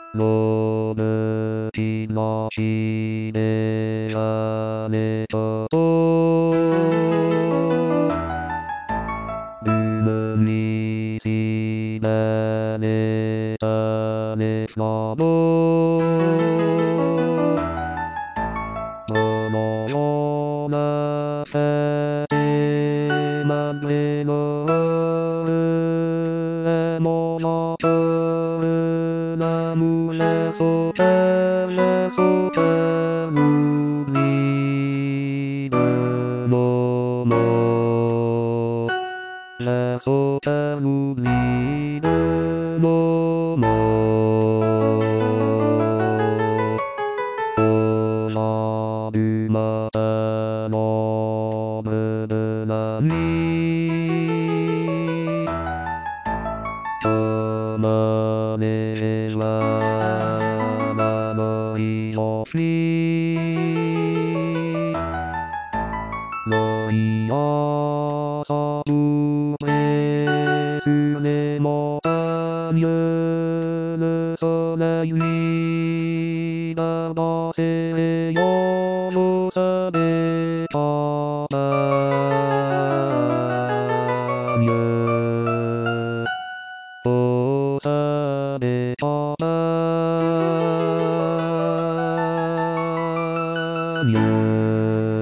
のぶきなしでやめたとルムにしばれたねさのこのようなさてまでの上もなくなむらそからそかぬりるのもらそかぬりるのもおらるまたのぶぶなにたまねはなのいそしのいやさぶですねもたゆるそないにだばせよぞさべたばにゅおさべたばにゅ